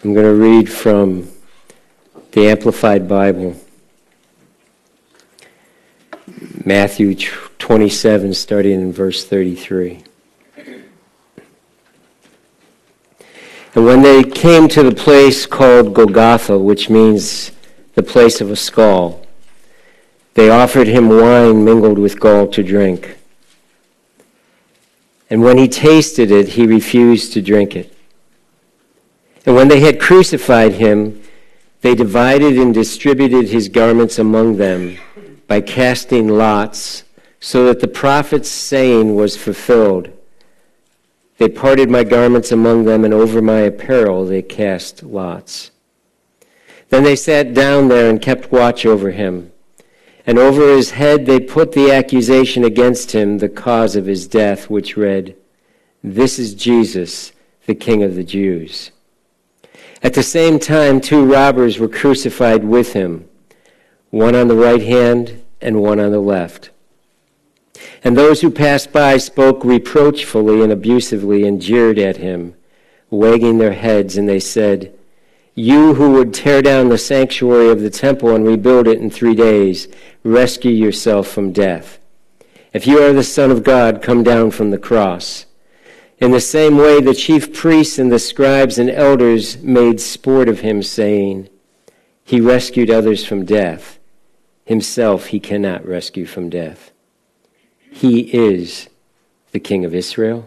I'm going to read from the Amplified Bible, Matthew 27, starting in verse 33. And when they came to the place called Golgotha, which means the place of a skull, they offered him wine mingled with gall to drink. And when he tasted it, he refused to drink it. And when they had crucified him, they divided and distributed his garments among them by casting lots, so that the prophet's saying was fulfilled. They parted my garments among them, and over my apparel they cast lots. Then they sat down there and kept watch over him. And over his head they put the accusation against him, the cause of his death, which read, "This is Jesus, the King of the Jews." At the same time, 2 robbers were crucified with him, one on the right hand and one on the left. And those who passed by spoke reproachfully and abusively and jeered at him, wagging their heads, and they said, "You who would tear down the sanctuary of the temple and rebuild it in 3 days, rescue yourself from death. If you are the Son of God, come down from the cross." In the same way, the chief priests and the scribes and elders made sport of him, saying, "He rescued others from death. Himself he cannot rescue from death. He is the King of Israel.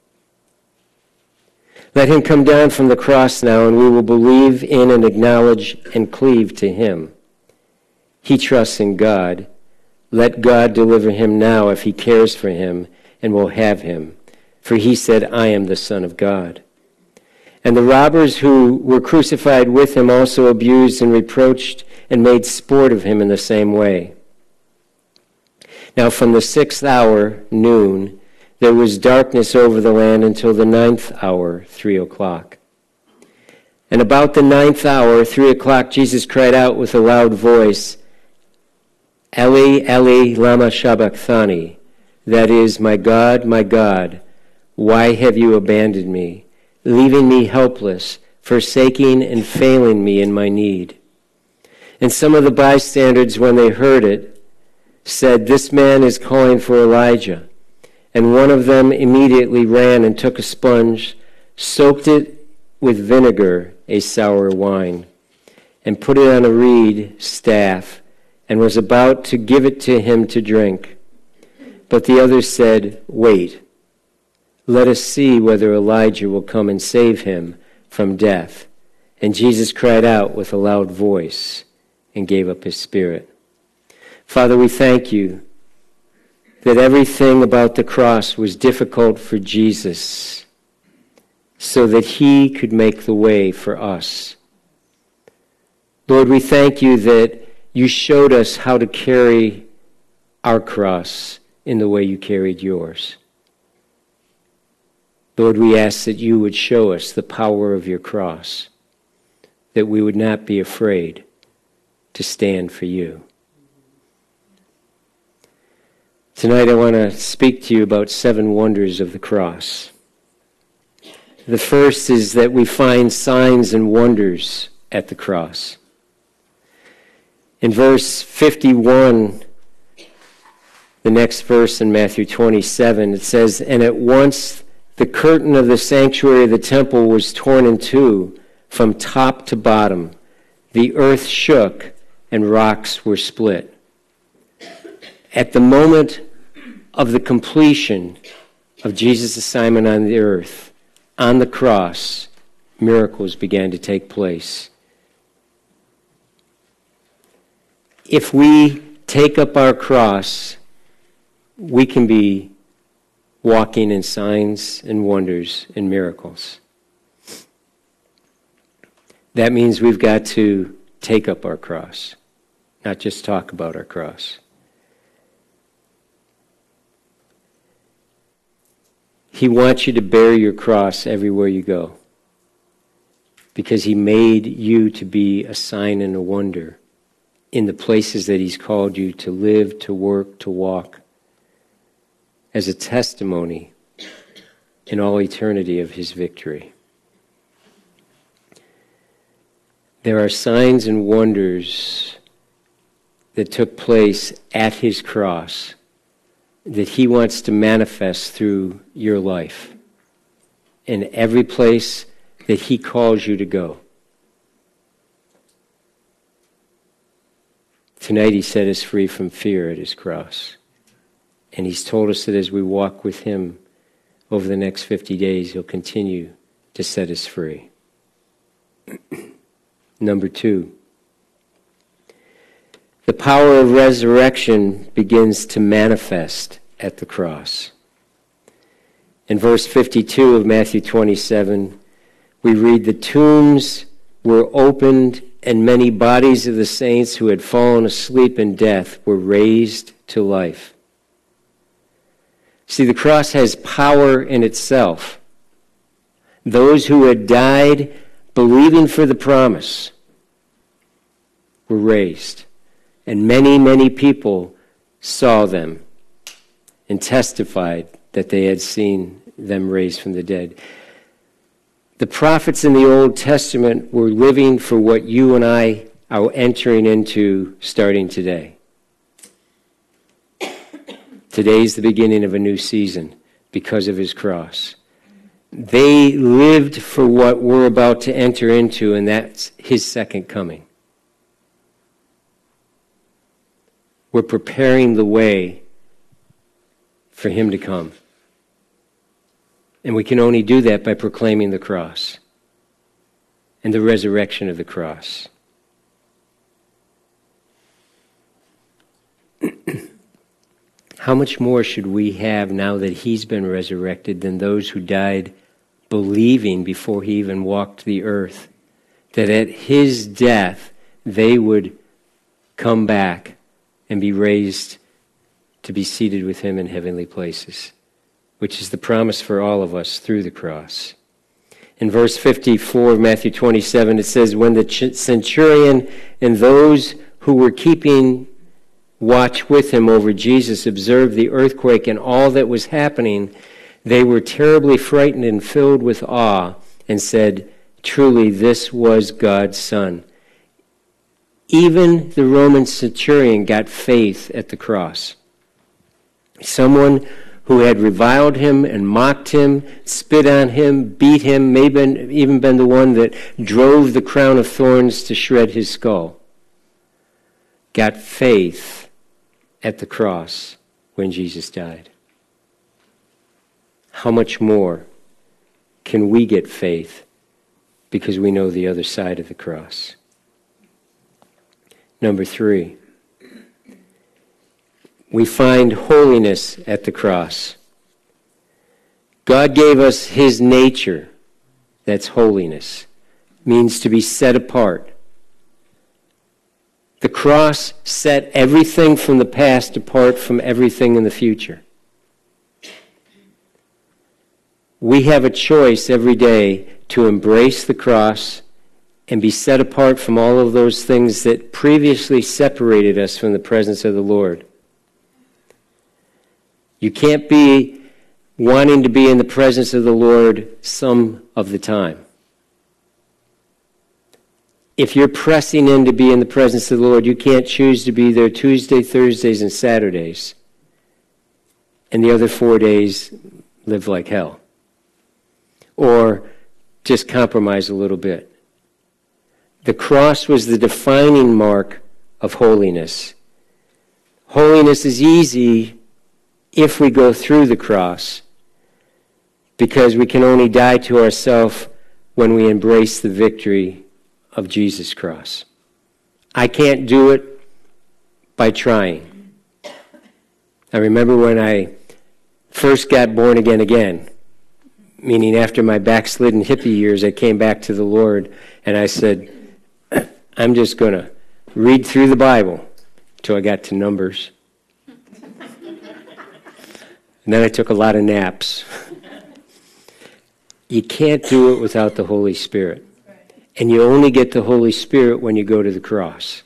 Let him come down from the cross now, and we will believe in and acknowledge and cleave to him. He trusts in God. Let God deliver him now if he cares for him and will have him. For he said, I am the Son of God." And the robbers who were crucified with him also abused and reproached and made sport of him in the same way. Now from the 6th hour, noon, there was darkness over the land until the 9th hour, 3 o'clock. And about the 9th hour, 3 o'clock, Jesus cried out with a loud voice, "Eli, Eli, lama sabachthani," that is, my God, why have you abandoned me, leaving me helpless, forsaking and failing me in my need? And some of the bystanders, when they heard it, said, "This man is calling for Elijah." And one of them immediately ran and took a sponge, soaked it with vinegar, a sour wine, and put it on a reed staff, and was about to give it to him to drink. But the others said, "Wait, let us see whether Elijah will come and save him from death." And Jesus cried out with a loud voice and gave up his spirit. Father, we thank you that everything about the cross was difficult for Jesus so that he could make the way for us. Lord, we thank you that you showed us how to carry our cross in the way you carried yours. Lord, we ask that you would show us the power of your cross, that we would not be afraid to stand for you. Tonight I want to speak to you about 7 wonders of the cross. The first is that we find signs and wonders at the cross. In verse 51, the next verse in Matthew 27, it says, "And at once the curtain of the sanctuary of the temple was torn in two from top to bottom. The earth shook and rocks were split." At the moment of the completion of Jesus' assignment on the earth, on the cross, miracles began to take place. If we take up our cross, we can be walking in signs and wonders and miracles. That means we've got to take up our cross, not just talk about our cross. He wants you to bear your cross everywhere you go, because he made you to be a sign and a wonder in the places that he's called you to live, to work, to walk, as a testimony in all eternity of his victory. There are signs and wonders that took place at his cross that he wants to manifest through your life in every place that he calls you to go. Tonight he set us free from fear at his cross. And he's told us that as we walk with him over the next 50 days, he'll continue to set us free. Number 2, the power of resurrection begins to manifest at the cross. In verse 52 of Matthew 27, we read, "The tombs were opened, and many bodies of the saints who had fallen asleep in death were raised to life." See, the cross has power in itself. Those who had died believing for the promise were raised. And many, many people saw them and testified that they had seen them raised from the dead. The prophets in the Old Testament were living for what you and I are entering into starting today. Today's the beginning of a new season because of his cross. They lived for what we're about to enter into, and that's his second coming. We're preparing the way for him to come. And we can only do that by proclaiming the cross and the resurrection of the cross. How much more should we have now that he's been resurrected than those who died believing before he even walked the earth, that at his death they would come back and be raised to be seated with him in heavenly places, which is the promise for all of us through the cross. In verse 54 of Matthew 27, it says, "When the centurion and those who were keeping watch with him over Jesus observed the earthquake and all that was happening, they were terribly frightened and filled with awe and said, 'Truly, this was God's Son.'" Even the Roman centurion got faith at the cross. Someone who had reviled him and mocked him, spit on him, beat him, maybe even been the one that drove the crown of thorns to shred his skull, got faith at the cross when Jesus died. How much more can we get faith because we know the other side of the cross? Number 3, we find holiness at the cross. God gave us his nature. That's holiness. Means to be set apart. The cross set everything from the past apart from everything in the future. We have a choice every day to embrace the cross and be set apart from all of those things that previously separated us from the presence of the Lord. You can't be wanting to be in the presence of the Lord some of the time. If you're pressing in to be in the presence of the Lord, you can't choose to be there Tuesday, Thursdays, and Saturdays, and the other 4 days live like hell. Or just compromise a little bit. The cross was the defining mark of holiness. Holiness is easy if we go through the cross, because we can only die to ourselves when we embrace the victory of Jesus' cross. I can't do it by trying. I remember when I first got born again, meaning after my backslidden hippie years, I came back to the Lord and I said, I'm just going to read through the Bible until I got to Numbers. And then I took a lot of naps. You can't do it without the Holy Spirit. And you only get the Holy Spirit when you go to the cross.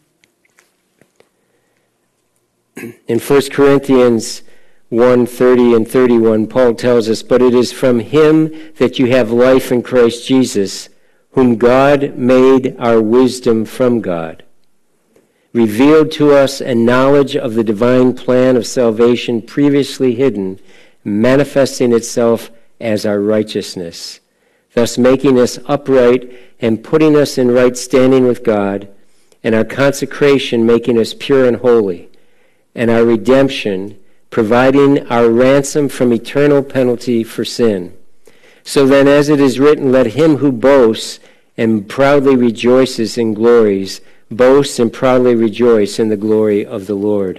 In 1 Corinthians 1:30 and 31, Paul tells us, "But it is from him that you have life in Christ Jesus, whom God made our wisdom from God, revealed to us a knowledge of the divine plan of salvation previously hidden, manifesting itself as our righteousness, thus making us upright and putting us in right standing with God, and our consecration making us pure and holy, and our redemption providing our ransom from eternal penalty for sin. So then, as it is written, let him who boasts and proudly rejoices in glories boast and proudly rejoice in the glory of the Lord.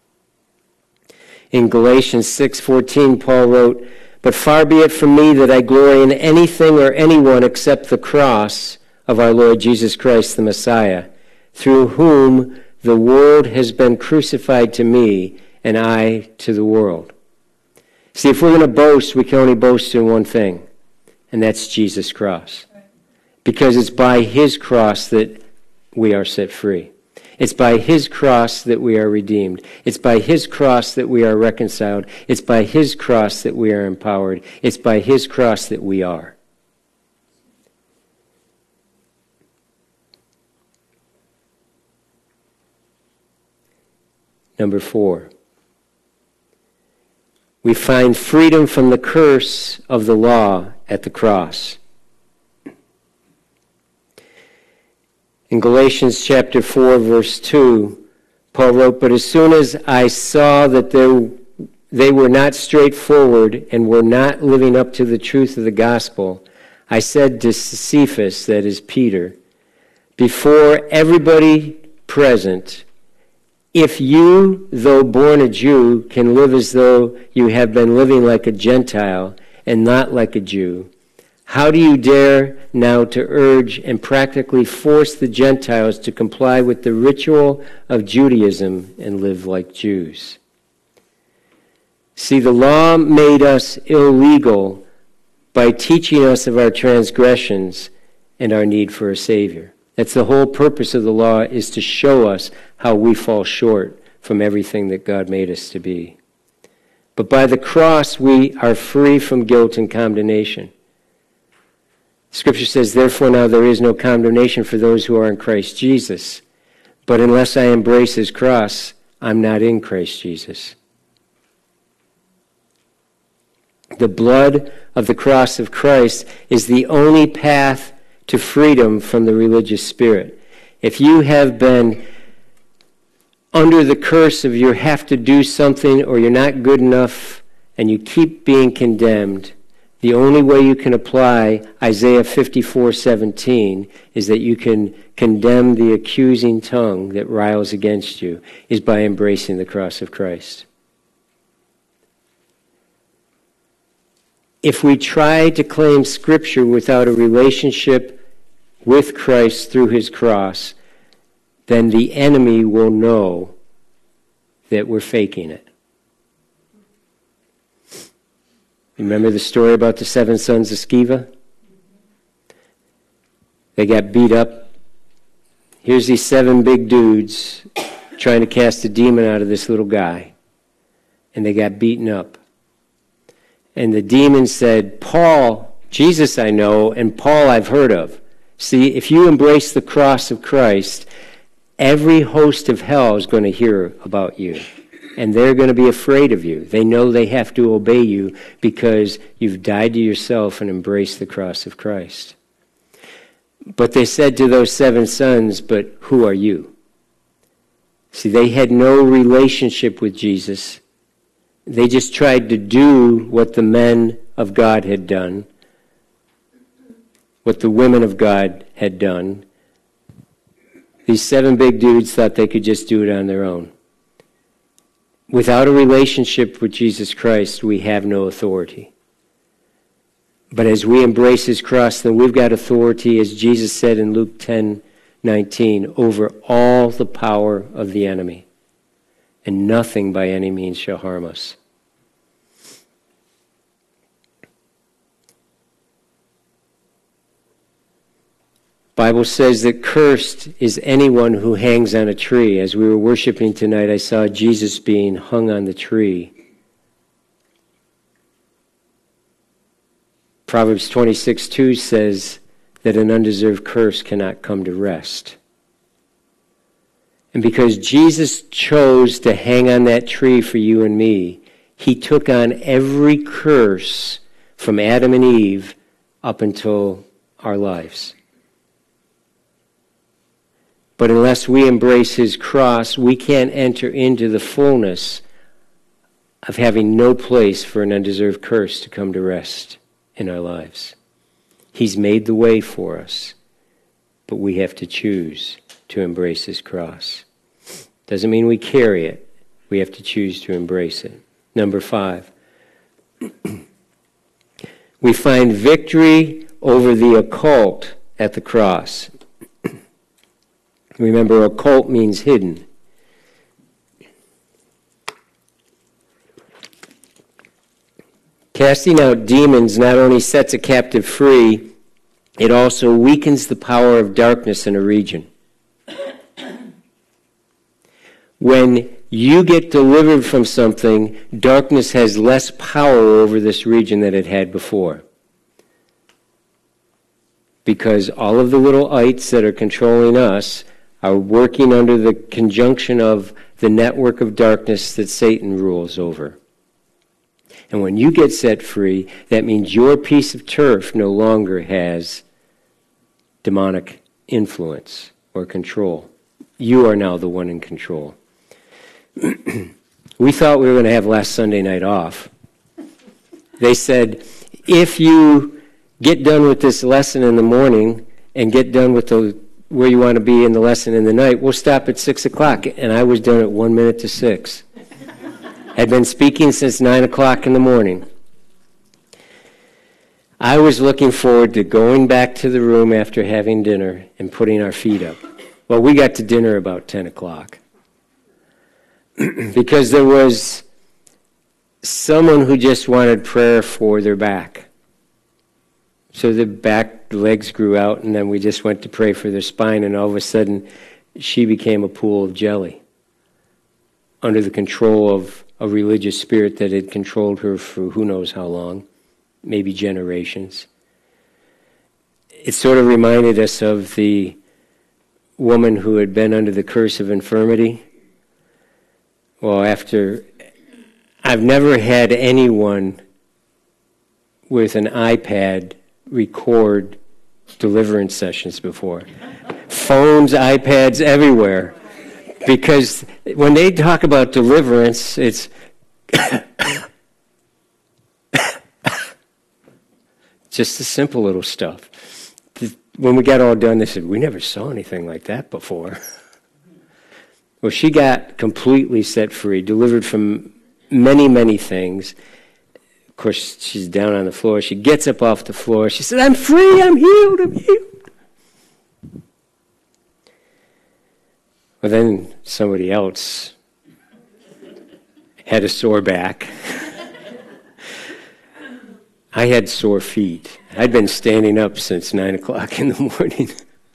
In Galatians 6:14, Paul wrote, "But far be it from me that I glory in anything or anyone except the cross of our Lord Jesus Christ the Messiah, through whom the world has been crucified to me, and I to the world." See, if we're going to boast, we can only boast in one thing, and that's Jesus' cross. Because it's by his cross that we are set free. It's by his cross that we are redeemed. It's by his cross that we are reconciled. It's by his cross that we are empowered. It's by his cross that we are. Number 4. We find freedom from the curse of the law at the cross. In Galatians chapter 4, verse 2, Paul wrote, "But as soon as I saw that they were not straightforward and were not living up to the truth of the gospel, I said to Cephas," that is Peter, "before everybody present, if you, though born a Jew, can live as though you have been living like a Gentile and not like a Jew, how do you dare now to urge and practically force the Gentiles to comply with the ritual of Judaism and live like Jews?" See, the law made us illegal by teaching us of our transgressions and our need for a Savior. That's the whole purpose of the law, is to show us how we fall short from everything that God made us to be. But by the cross, we are free from guilt and condemnation. Scripture says, "Therefore now there is no condemnation for those who are in Christ Jesus. But unless I embrace his cross, I'm not in Christ Jesus." The blood of the cross of Christ is the only path to freedom from the religious spirit. If you have been under the curse of you have to do something or you're not good enough and you keep being condemned, the only way you can apply Isaiah 54:17 is that you can condemn the accusing tongue that riles against you is by embracing the cross of Christ. If we try to claim Scripture without a relationship with Christ through his cross, then the enemy will know that we're faking it. Remember the story about the 7 sons of Sceva? They got beat up. Here's these 7 big dudes trying to cast a demon out of this little guy. And they got beaten up. And the demon said, "Paul, Jesus I know, and Paul I've heard of." See, if you embrace the cross of Christ, every host of hell is going to hear about you. And they're going to be afraid of you. They know they have to obey you because you've died to yourself and embraced the cross of Christ. But they said to those 7 sons, "But who are you?" See, they had no relationship with Jesus. They just tried to do what the men of God had done, what the women of God had done. These 7 big dudes thought they could just do it on their own. Without a relationship with Jesus Christ, we have no authority. But as we embrace his cross, then we've got authority, as Jesus said in Luke 10:19, over all the power of the enemy. And nothing by any means shall harm us. Bible says that cursed is anyone who hangs on a tree. As we were worshiping tonight, I saw Jesus being hung on the tree. Proverbs 26:2 says that an undeserved curse cannot come to rest. And because Jesus chose to hang on that tree for you and me, he took on every curse from Adam and Eve up until our lives. But unless we embrace his cross, we can't enter into the fullness of having no place for an undeserved curse to come to rest in our lives. He's made the way for us, but we have to choose to embrace his cross. Doesn't mean we carry it. We have to choose to embrace it. Number 5. We find victory over the occult at the cross. Remember, occult means hidden. Casting out demons not only sets a captive free, it also weakens the power of darkness in a region. When you get delivered from something, darkness has less power over this region than it had before. Because all of the little ites that are controlling us are working under the conjunction of the network of darkness that Satan rules over. And when you get set free, that means your piece of turf no longer has demonic influence or control. You are now the one in control. We thought we were going to have last Sunday night off. They said, if you get done with this lesson in the morning and get done with where you want to be in the lesson in the night, we'll stop at 6 o'clock. And I was done at 1 minute to 6. Had been speaking since 9 o'clock in the morning. I was looking forward to going back to the room after having dinner and putting our feet up. Well, we got to dinner about 10 o'clock. Because there was someone who just wanted prayer for their back. So the back legs grew out, and then we just went to pray for their spine, and all of a sudden she became a pool of jelly under the control of a religious spirit that had controlled her for who knows how long, maybe generations. It sort of reminded us of the woman who had been under the curse of infirmity. Well, I've never had anyone with an iPad record deliverance sessions before. Phones, iPads, everywhere. Because when they talk about deliverance, it's just the simple little stuff. When we got all done, they said, we never saw anything like that before. Well, she got completely set free, delivered from many, many things. Of course, she's down on the floor. She gets up off the floor. She said, I'm free, I'm healed, I'm healed. Well, then somebody else had a sore back. I had sore feet. I'd been standing up since 9 o'clock in the morning.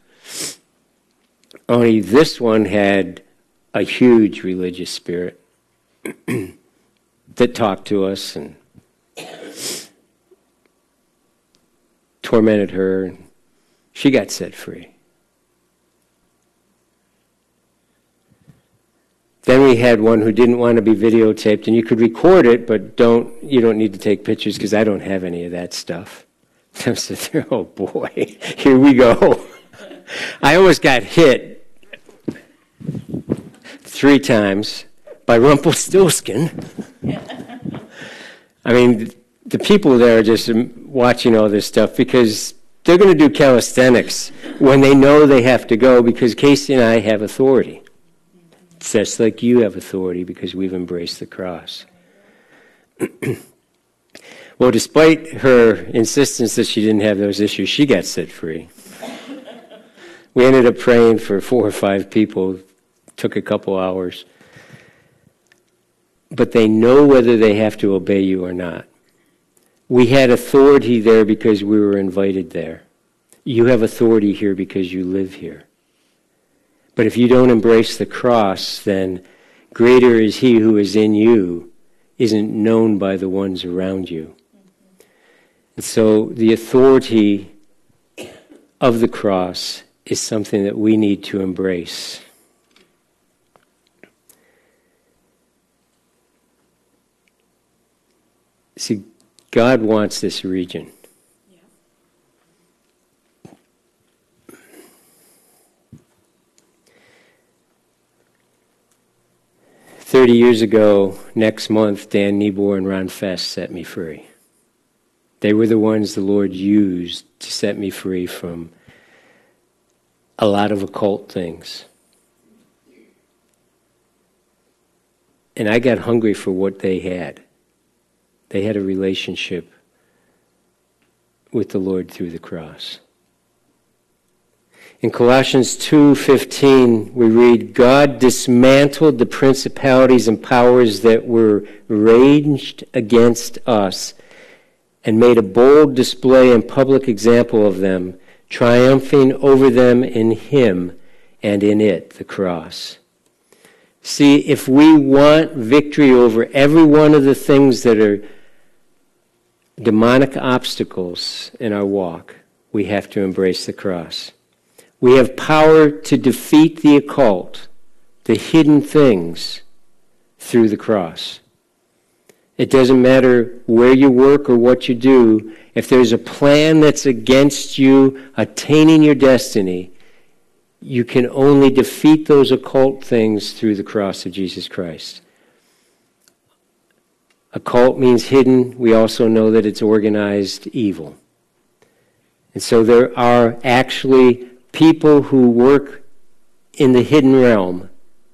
Only this one had a huge religious spirit that talked to us and tormented her. She got set free. Then we had one who didn't want to be videotaped, and you could record it, but you don't need to take pictures because I don't have any of that stuff. I said, oh boy, here we go. I almost got hit 3 times by Rumpelstiltskin. I mean, the people there are just watching all this stuff because they're going to do calisthenics when they know they have to go because Casey and I have authority. It's just like you have authority because we've embraced the cross. Well, despite her insistence that she didn't have those issues, she got set free. We ended up praying for 4 or 5 people. Took a couple hours. But they know whether they have to obey you or not. We had authority there because we were invited there. You have authority here because you live here. But if you don't embrace the cross, then greater is he who is in you, isn't known by the ones around you. And so the authority of the cross is something that we need to embrace. See, God wants this region. 30 years ago, next month, Dan Niebuhr and Ron Fest set me free. They were the ones the Lord used to set me free from a lot of occult things. And I got hungry for what they had. They had a relationship with the Lord through the cross. In Colossians 2:15, we read, God dismantled the principalities and powers that were raged against us and made a bold display and public example of them, triumphing over them in him and in it, the cross. See, if we want victory over every one of the things that are demonic obstacles in our walk, we have to embrace the cross. We have power to defeat the occult, the hidden things, through the cross. It doesn't matter where you work or what you do. If there's a plan that's against you attaining your destiny, you can only defeat those occult things through the cross of Jesus Christ. Occult means hidden. We also know that it's organized evil. And so there are actually people who work in the hidden realm,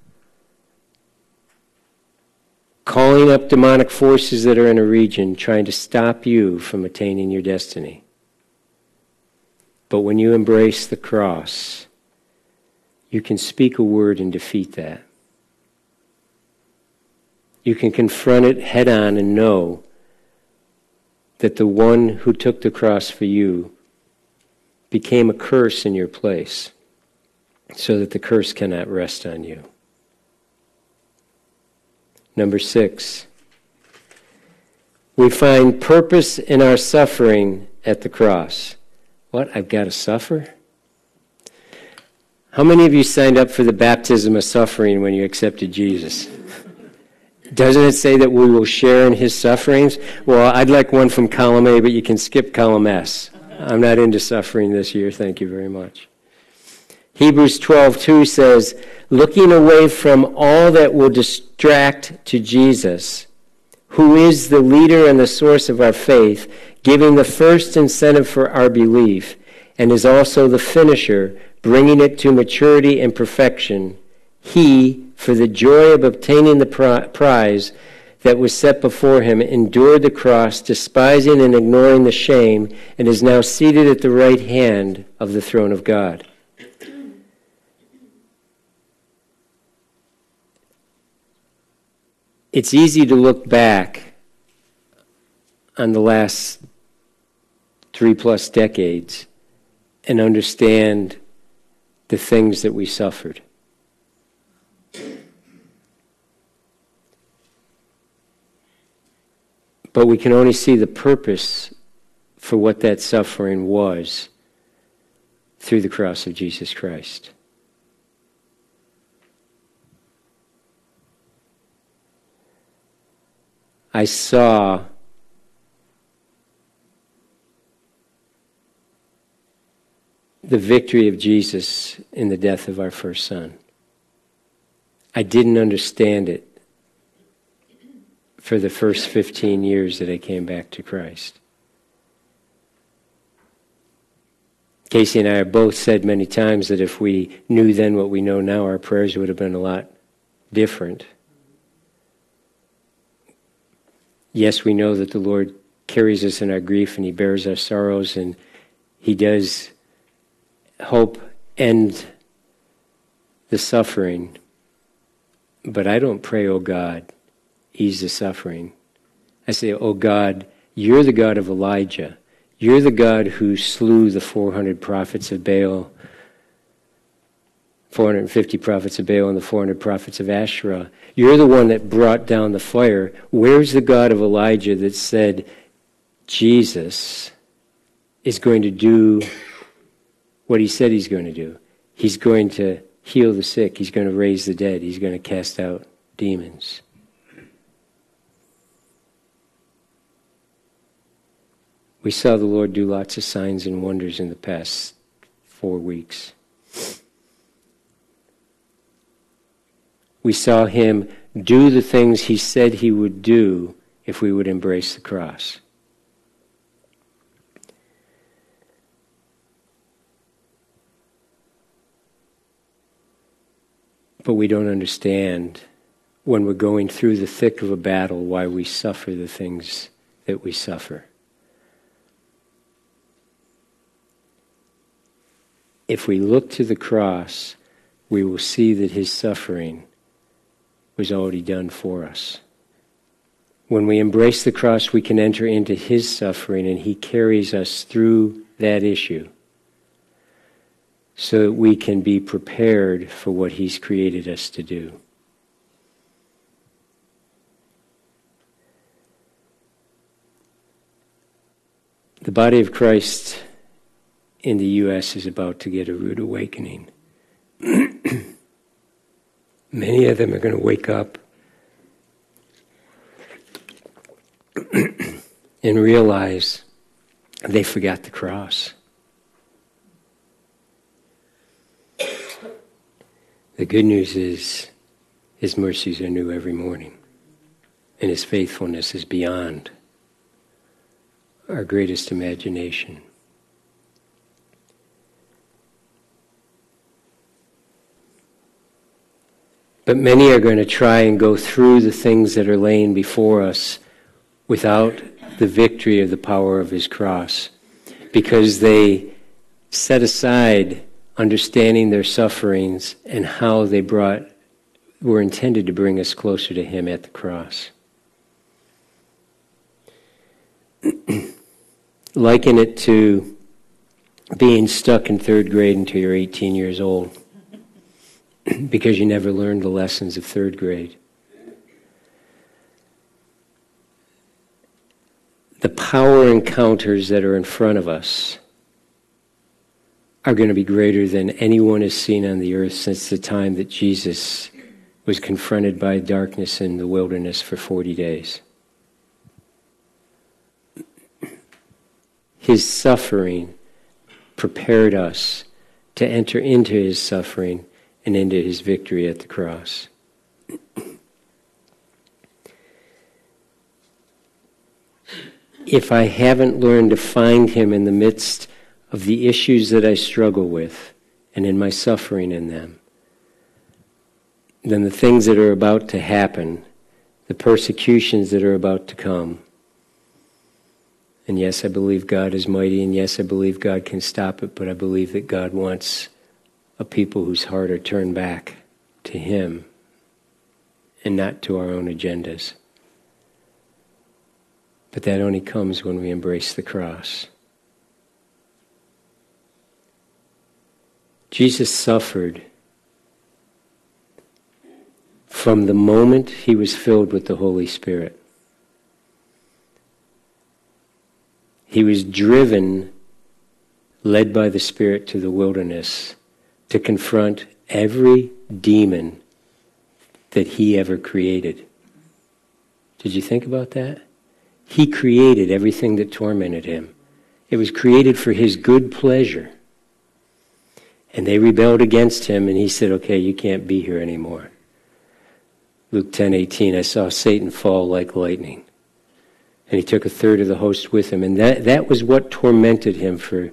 calling up demonic forces that are in a region, trying to stop you from attaining your destiny. But when you embrace the cross, you can speak a word and defeat that. You can confront it head on and know that the one who took the cross for you became a curse in your place, so that the curse cannot rest on you. Number 6, we find purpose in our suffering at the cross. What? I've got to suffer? How many of you signed up for the baptism of suffering when you accepted Jesus? Doesn't it say that we will share in his sufferings? Well, I'd like one from column A, but you can skip column S. I'm not into suffering this year, thank you very much. Hebrews 12:2 says, looking away from all that will distract to Jesus, who is the leader and the source of our faith, giving the first incentive for our belief, and is also the finisher, bringing it to maturity and perfection. He, for the joy of obtaining the prize that was set before him, endured the cross, despising and ignoring the shame, and is now seated at the right hand of the throne of God. It's easy to look back on the last 3+ decades and understand the things that we suffered. But we can only see the purpose for what that suffering was through the cross of Jesus Christ. I saw the victory of Jesus in the death of our first son. I didn't understand it for the first 15 years that I came back to Christ. Casey and I have both said many times that if we knew then what we know now, our prayers would have been a lot different. Yes, we know that the Lord carries us in our grief and he bears our sorrows, and he does help end the suffering. But I don't pray, oh God, ease the suffering. I say, oh God, you're the God of Elijah. You're the God who slew the 400 prophets of Baal, 450 prophets of Baal and the 400 prophets of Asherah. You're the one that brought down the fire. Where's the God of Elijah that said Jesus is going to do what he said he's going to do. He's going to heal the sick. He's going to raise the dead. He's going to cast out demons. We saw the Lord do lots of signs and wonders in the past 4 weeks. We saw him do the things he said he would do if we would embrace the cross. But we don't understand when we're going through the thick of a battle why we suffer the things that we suffer. If we look to the cross, we will see that his suffering was already done for us. When we embrace the cross, we can enter into his suffering, and he carries us through that issue so that we can be prepared for what he's created us to do. The body of Christ in the U.S. is about to get a rude awakening. Many of them are going to wake up and realize they forgot the cross. The good news is his mercies are new every morning, and his faithfulness is beyond our greatest imagination. But many are going to try and go through the things that are laying before us without the victory of the power of his cross, because they set aside understanding their sufferings and how they were intended to bring us closer to him at the cross. Liken it to being stuck in third grade until you're 18 years old because you never learned the lessons of third grade. The power encounters that are in front of us are going to be greater than anyone has seen on the earth since the time that Jesus was confronted by darkness in the wilderness for 40 days. His suffering prepared us to enter into his suffering and into his victory at the cross. If I haven't learned to find him in the midst of the issues that I struggle with and in my suffering in them, then the things that are about to happen, the persecutions that are about to come, and yes, I believe God is mighty, and yes, I believe God can stop it, but I believe that God wants a people whose heart are turned back to him and not to our own agendas. But that only comes when we embrace the cross. Jesus suffered from the moment he was filled with the Holy Spirit. He was driven, led by the Spirit to the wilderness to confront every demon that he ever created. Did you think about that? He created everything that tormented him. It was created for his good pleasure. And they rebelled against him, and he said, okay, you can't be here anymore. Luke 10:18, I saw Satan fall like lightning. And he took a third of the host with him. And that was what tormented him for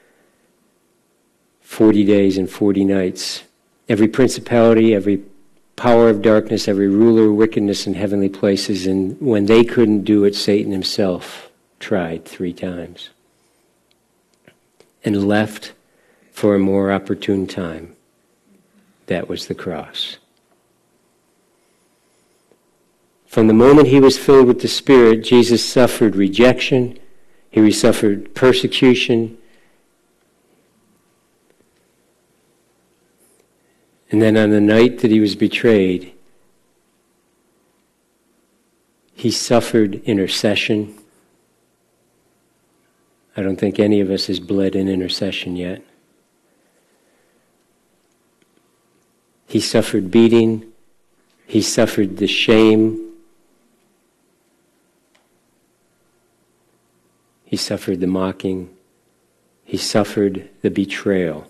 40 days and 40 nights. Every principality, every power of darkness, every ruler of wickedness in heavenly places. And when they couldn't do it, Satan himself tried 3 times. And left for a more opportune time. That was the cross. From the moment he was filled with the Spirit, Jesus suffered rejection, he suffered persecution, and then on the night that he was betrayed, he suffered intercession. I don't think any of us has bled in intercession yet. He suffered beating. He suffered the shame. He suffered the mocking. He suffered the betrayal.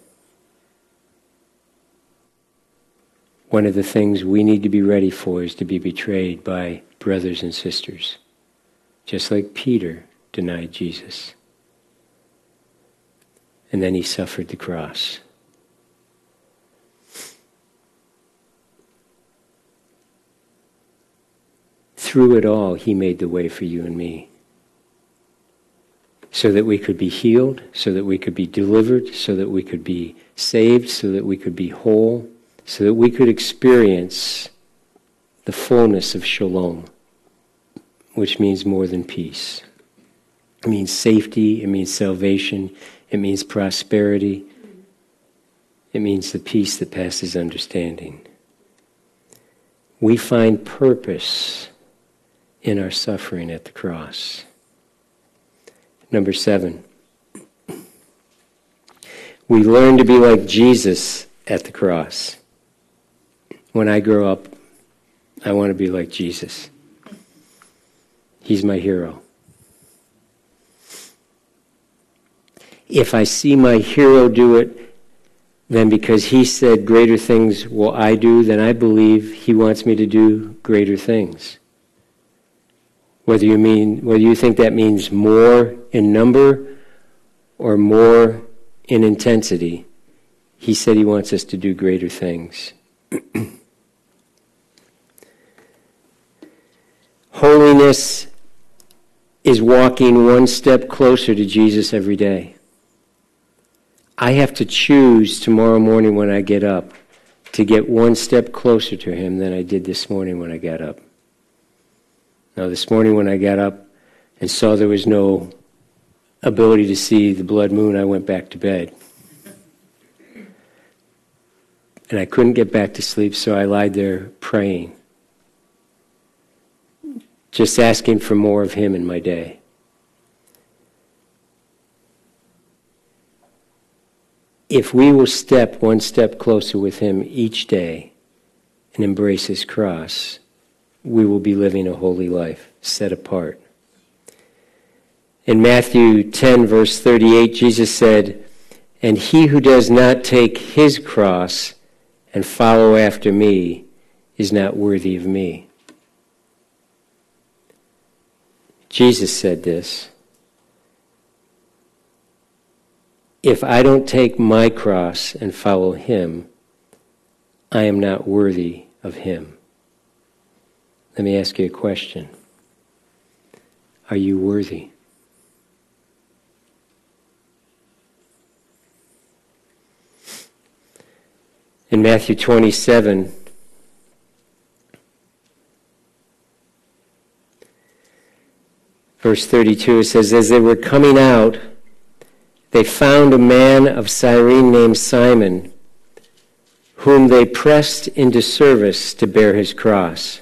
One of the things we need to be ready for is to be betrayed by brothers and sisters, just like Peter denied Jesus. And then he suffered the cross. Through it all, he made the way for you and me, so that we could be healed, so that we could be delivered, so that we could be saved, so that we could be whole, so that we could experience the fullness of shalom, which means more than peace. It means safety, it means salvation, it means prosperity, it means the peace that passes understanding. We find purpose in our suffering at the cross. Number 7, we learn to be like Jesus at the cross. When I grow up, I want to be like Jesus. He's my hero. If I see my hero do it, then because he said greater things will I do, then I believe he wants me to do greater things. Whether you think that means more in number or more in intensity, he said he wants us to do greater things. Holiness is walking one step closer to Jesus every day. I have to choose tomorrow morning when I get up to get one step closer to him than I did this morning when I got up. Now, this morning when I got up and saw there was no ability to see the blood moon, I went back to bed. And I couldn't get back to sleep, so I lied there praying, just asking for more of him in my day. If we will step one step closer with him each day and embrace his cross, we will be living a holy life, set apart. In Matthew 10, verse 38, Jesus said, "And he who does not take his cross and follow after me is not worthy of me." Jesus said this. If I don't take my cross and follow him, I am not worthy of him. Let me ask you a question. Are you worthy? In Matthew 27, verse 32, it says, "As they were coming out, they found a man of Cyrene named Simon, whom they pressed into service to bear his cross."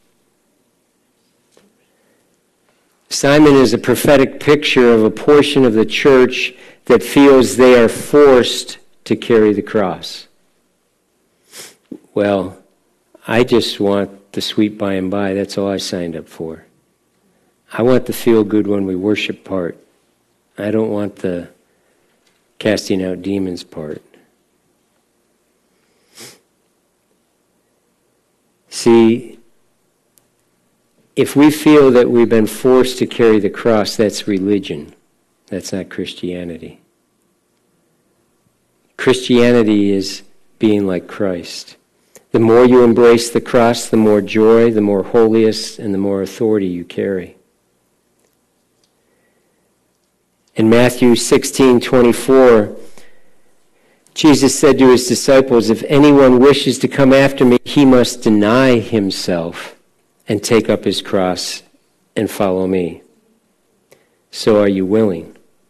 Simon is a prophetic picture of a portion of the church that feels they are forced to carry the cross. Well, I just want the sweet by and by. That's all I signed up for. I want the feel good when we worship part. I don't want the casting out demons part. See, if we feel that we've been forced to carry the cross, that's religion. That's not Christianity. Christianity is being like Christ. The more you embrace the cross, the more joy, the more holiness, and the more authority you carry. In Matthew 16:24, Jesus said to his disciples, "If anyone wishes to come after me, he must deny himself and take up his cross and follow me." So are you willing?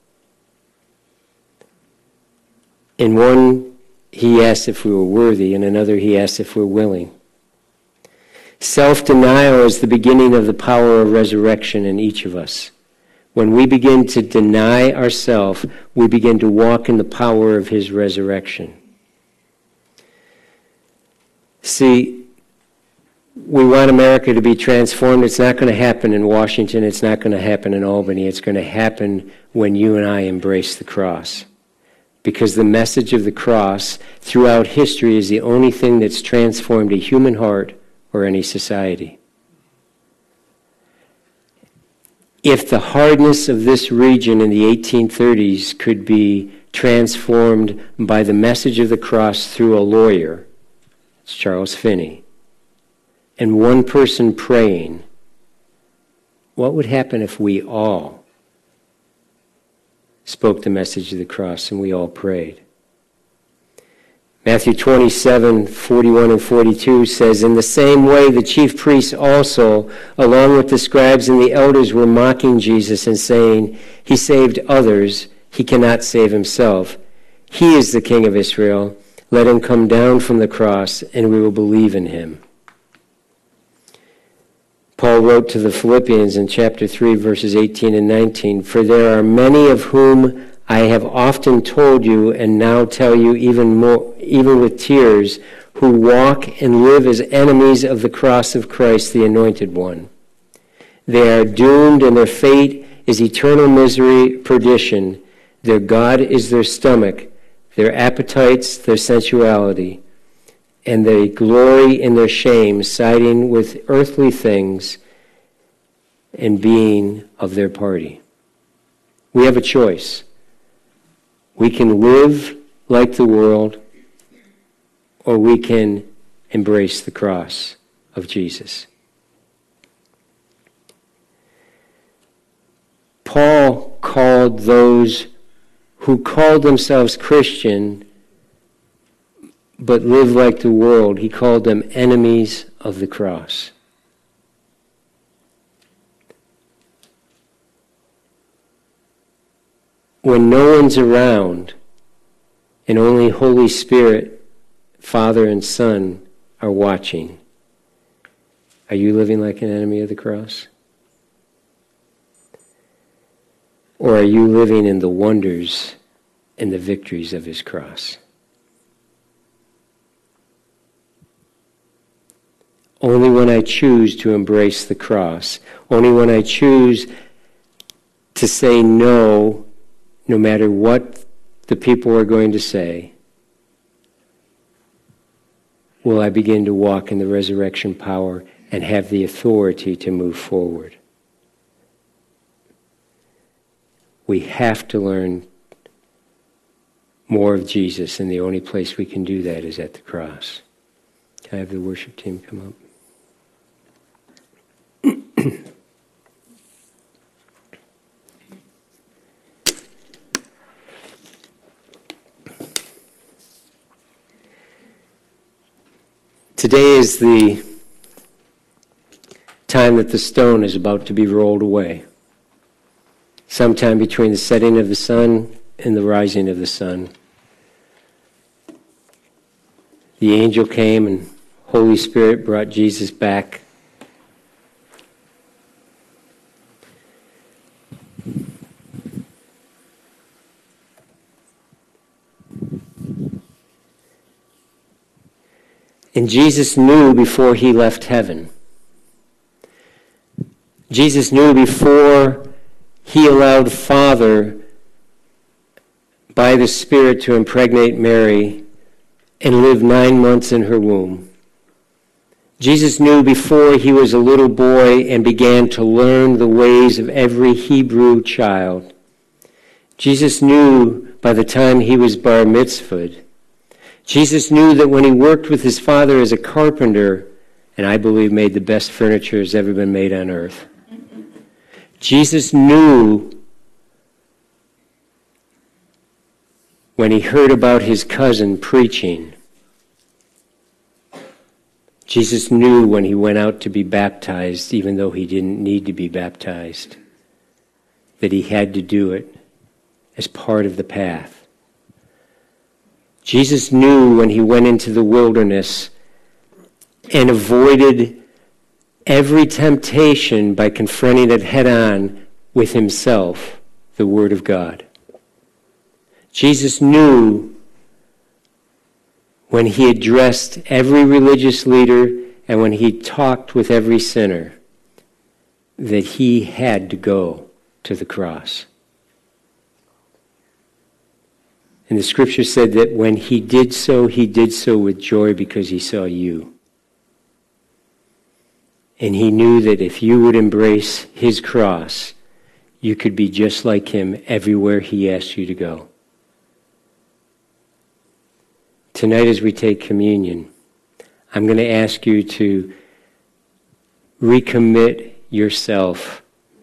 In one, he asked if we were worthy. In another, he asked if we're willing. Self-denial is the beginning of the power of resurrection in each of us. When we begin to deny ourselves, we begin to walk in the power of his resurrection. See, we want America to be transformed. It's not going to happen in Washington. It's not going to happen in Albany. It's going to happen when you and I embrace the cross. Because the message of the cross throughout history is the only thing that's transformed a human heart or any society. If the hardness of this region in the 1830s could be transformed by the message of the cross through a lawyer, it's Charles Finney, and one person praying, what would happen if we all spoke the message of the cross and we all prayed? Matthew 27:41 and 42 says, "In the same way the chief priests also, along with the scribes and the elders, were mocking Jesus and saying, 'He saved others, he cannot save himself. He is the King of Israel. Let him come down from the cross, and we will believe in him.'" Paul wrote to the Philippians in chapter 3, verses 18 and 19, "For there are many of whom I have often told you and now tell you even with tears, who walk and live as enemies of the cross of Christ, the Anointed One. They are doomed, and their fate is eternal misery, perdition. Their God is their stomach, their appetites, their sensuality, and they glory in their shame, siding with earthly things and being of their party." We have a choice. We can live like the world, or we can embrace the cross of Jesus. Paul called those who called themselves Christian but lived like the world, he called them enemies of the cross. When no one's around and only Holy Spirit, Father and Son are watching, are you living like an enemy of the cross? Or are you living in the wonders and the victories of his cross? Only when I choose to embrace the cross, only when I choose to say no matter what the people are going to say, will I begin to walk in the resurrection power and have the authority to move forward. We have to learn more of Jesus, and the only place we can do that is at the cross. Can I have the worship team come up? Today is the time that the stone is about to be rolled away. Sometime between the setting of the sun and the rising of the sun. The angel came and Holy Spirit brought Jesus back. And Jesus knew before he left heaven. Jesus knew before he allowed Father by the Spirit to impregnate Mary and live 9 months in her womb. Jesus knew before he was a little boy and began to learn the ways of every Hebrew child. Jesus knew by the time he was bar mitzvahed. Jesus knew that when he worked with his father as a carpenter, and I believe made the best furniture that's ever been made on earth, Jesus knew when he heard about his cousin preaching. Jesus knew when he went out to be baptized, even though he didn't need to be baptized, that he had to do it as part of the path. Jesus knew when he went into the wilderness and avoided every temptation by confronting it head on with himself, the Word of God. Jesus knew when he addressed every religious leader and when he talked with every sinner, that he had to go to the cross. And the scripture said that when he did so with joy because he saw you. And he knew that if you would embrace his cross, you could be just like him everywhere he asked you to go. Tonight as we take communion, I'm going to ask you to recommit yourself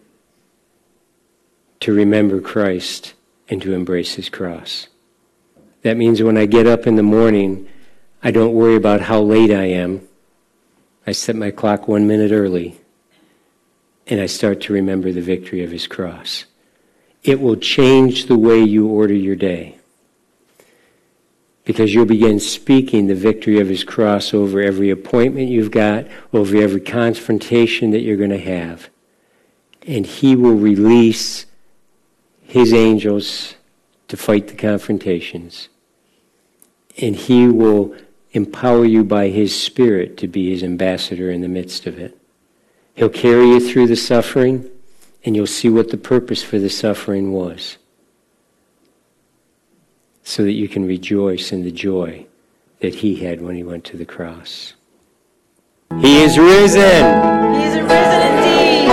to remember Christ and to embrace his cross. That means when I get up in the morning, I don't worry about how late I am. I set my clock 1 minute early, and I start to remember the victory of his cross. It will change the way you order your day, because you'll begin speaking the victory of his cross over every appointment you've got, over every confrontation that you're going to have. And he will release his angels to fight the confrontations. And he will empower you by his Spirit to be his ambassador in the midst of it. He'll carry you through the suffering, and you'll see what the purpose for the suffering was, so that you can rejoice in the joy that he had when he went to the cross. He is risen! He is risen indeed!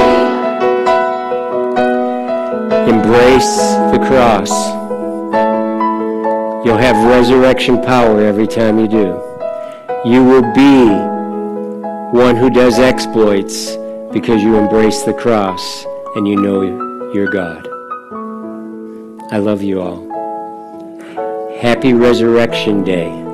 Embrace the cross. You'll have resurrection power every time you do. You will be one who does exploits because you embrace the cross and you know you're God. I love you all. Happy Resurrection Day.